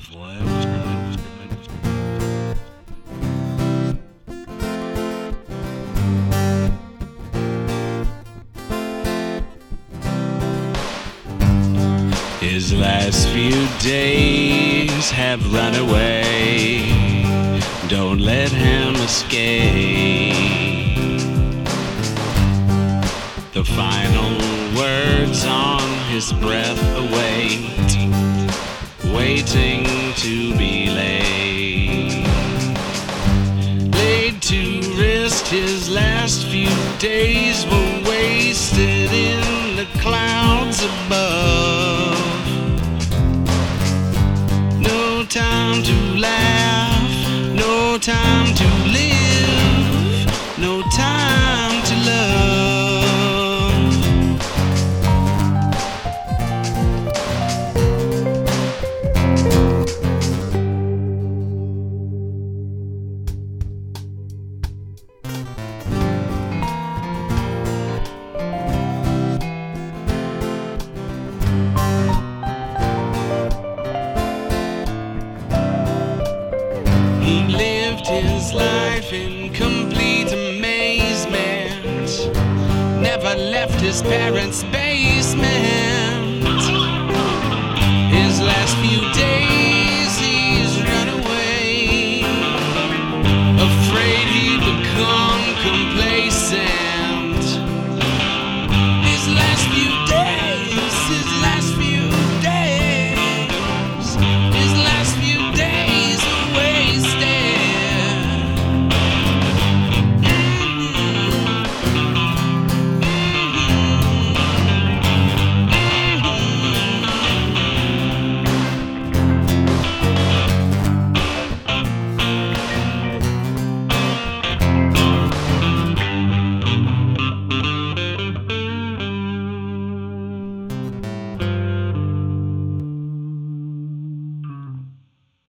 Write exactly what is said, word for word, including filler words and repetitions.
His last few days have run away. Don't let him escape. The final words on his breath await, waiting to be laid. Laid to rest, his last few days were wasted in the clouds above. No time to laugh, no time to live, no time to love. He lived his life in complete amazement, never left his parents' basement.